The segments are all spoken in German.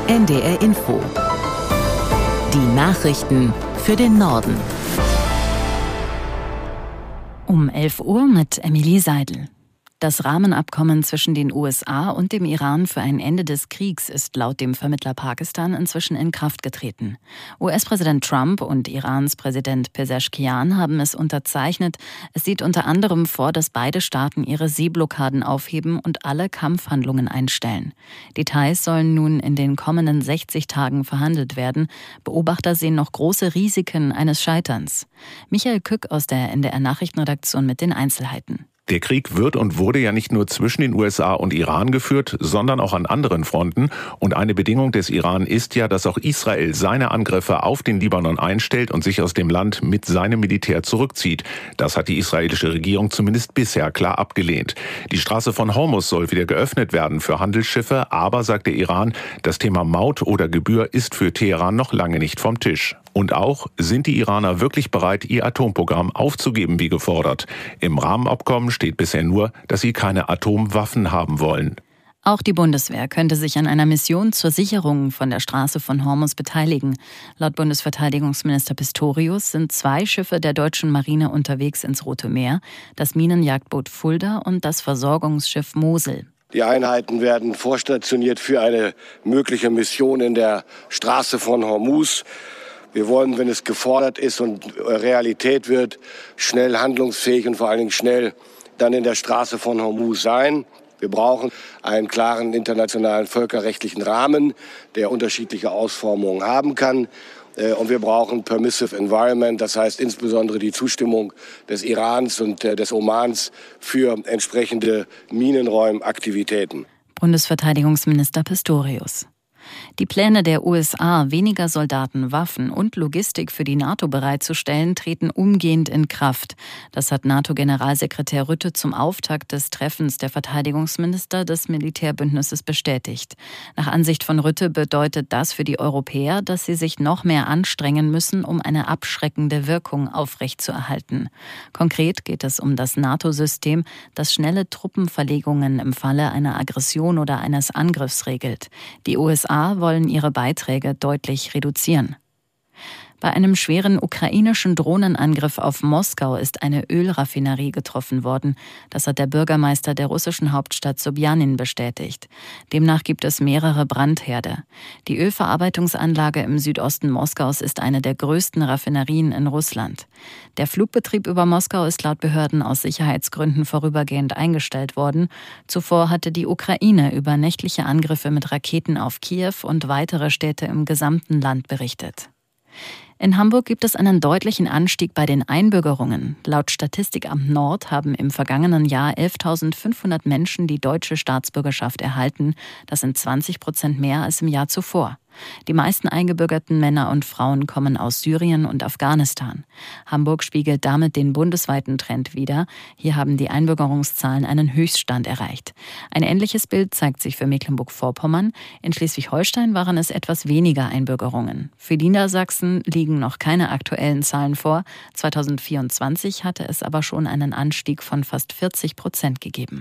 NDR Info. Die Nachrichten für den Norden. Um 11 Uhr mit Emilie Seidel. Das Rahmenabkommen zwischen den USA und dem Iran für ein Ende des Kriegs ist laut dem Vermittler Pakistan inzwischen in Kraft getreten. US-Präsident Trump und Irans Präsident Pezeshkian haben es unterzeichnet. Es sieht unter anderem vor, dass beide Staaten ihre Seeblockaden aufheben und alle Kampfhandlungen einstellen. Details sollen nun in den kommenden 60 Tagen verhandelt werden. Beobachter sehen noch große Risiken eines Scheiterns. Michael Kück aus der NDR-Nachrichtenredaktion mit den Einzelheiten. Der Krieg wird und wurde ja nicht nur zwischen den USA und Iran geführt, sondern auch an anderen Fronten. Und eine Bedingung des Iran ist ja, dass auch Israel seine Angriffe auf den Libanon einstellt und sich aus dem Land mit seinem Militär zurückzieht. Das hat die israelische Regierung zumindest bisher klar abgelehnt. Die Straße von Hormuz soll wieder geöffnet werden für Handelsschiffe, aber, sagt der Iran, das Thema Maut oder Gebühr ist für Teheran noch lange nicht vom Tisch. Und auch, sind die Iraner wirklich bereit, ihr Atomprogramm aufzugeben, wie gefordert? Im Rahmenabkommen steht bisher nur, dass sie keine Atomwaffen haben wollen. Auch die Bundeswehr könnte sich an einer Mission zur Sicherung von der Straße von Hormuz beteiligen. Laut Bundesverteidigungsminister Pistorius sind 2 Schiffe der deutschen Marine unterwegs ins Rote Meer, das Minenjagdboot Fulda und das Versorgungsschiff Mosel. Die Einheiten werden vorstationiert für eine mögliche Mission in der Straße von Hormuz. Wir wollen, wenn es gefordert ist und Realität wird, schnell handlungsfähig und vor allen Dingen schnell dann in der Straße von Hormuz sein. Wir brauchen einen klaren internationalen völkerrechtlichen Rahmen, der unterschiedliche Ausformungen haben kann. Und wir brauchen Permissive Environment, das heißt insbesondere die Zustimmung des Irans und des Omans für entsprechende Minenräumaktivitäten. Bundesverteidigungsminister Pistorius. Die Pläne der USA, weniger Soldaten, Waffen und Logistik für die NATO bereitzustellen, treten umgehend in Kraft. Das hat NATO-Generalsekretär Rutte zum Auftakt des Treffens der Verteidigungsminister des Militärbündnisses bestätigt. Nach Ansicht von Rutte bedeutet das für die Europäer, dass sie sich noch mehr anstrengen müssen, um eine abschreckende Wirkung aufrechtzuerhalten. Konkret geht es um das NATO-System, das schnelle Truppenverlegungen im Falle einer Aggression oder eines Angriffs regelt. Die USA wollen ihre Beiträge deutlich reduzieren. Bei einem schweren ukrainischen Drohnenangriff auf Moskau ist eine Ölraffinerie getroffen worden. Das hat der Bürgermeister der russischen Hauptstadt Sobjanin bestätigt. Demnach gibt es mehrere Brandherde. Die Ölverarbeitungsanlage im Südosten Moskaus ist eine der größten Raffinerien in Russland. Der Flugbetrieb über Moskau ist laut Behörden aus Sicherheitsgründen vorübergehend eingestellt worden. Zuvor hatte die Ukraine über nächtliche Angriffe mit Raketen auf Kiew und weitere Städte im gesamten Land berichtet. In Hamburg gibt es einen deutlichen Anstieg bei den Einbürgerungen. Laut Statistikamt Nord haben im vergangenen Jahr 11.500 Menschen die deutsche Staatsbürgerschaft erhalten. Das sind 20% mehr als im Jahr zuvor. Die meisten eingebürgerten Männer und Frauen kommen aus Syrien und Afghanistan. Hamburg spiegelt damit den bundesweiten Trend wider. Hier haben die Einbürgerungszahlen einen Höchststand erreicht. Ein ähnliches Bild zeigt sich für Mecklenburg-Vorpommern. In Schleswig-Holstein waren es etwas weniger Einbürgerungen. Für Niedersachsen liegen noch keine aktuellen Zahlen vor. 2024 hatte es aber schon einen Anstieg von fast 40% gegeben.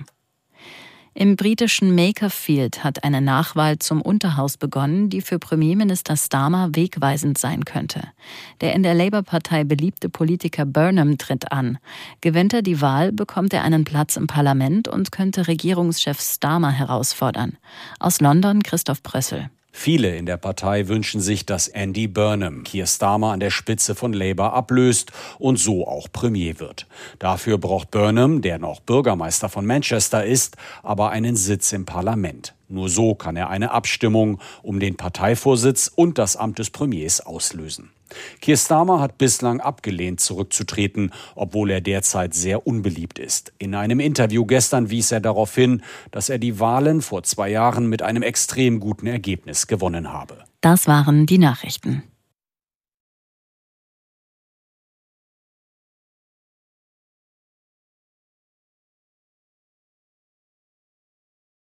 Im britischen Makerfield hat eine Nachwahl zum Unterhaus begonnen, die für Premierminister Starmer wegweisend sein könnte. Der in der Labour-Partei beliebte Politiker Burnham tritt an. Gewinnt er die Wahl, bekommt er einen Platz im Parlament und könnte Regierungschef Starmer herausfordern. Aus London Christoph Brössel. Viele in der Partei wünschen sich, dass Andy Burnham Keir Starmer an der Spitze von Labour ablöst und so auch Premier wird. Dafür braucht Burnham, der noch Bürgermeister von Manchester ist, aber einen Sitz im Parlament. Nur so kann er eine Abstimmung um den Parteivorsitz und das Amt des Premiers auslösen. Keir Starmer hat bislang abgelehnt, zurückzutreten, obwohl er derzeit sehr unbeliebt ist. In einem Interview gestern wies er darauf hin, dass er die Wahlen vor 2 Jahren mit einem extrem guten Ergebnis gewonnen habe. Das waren die Nachrichten.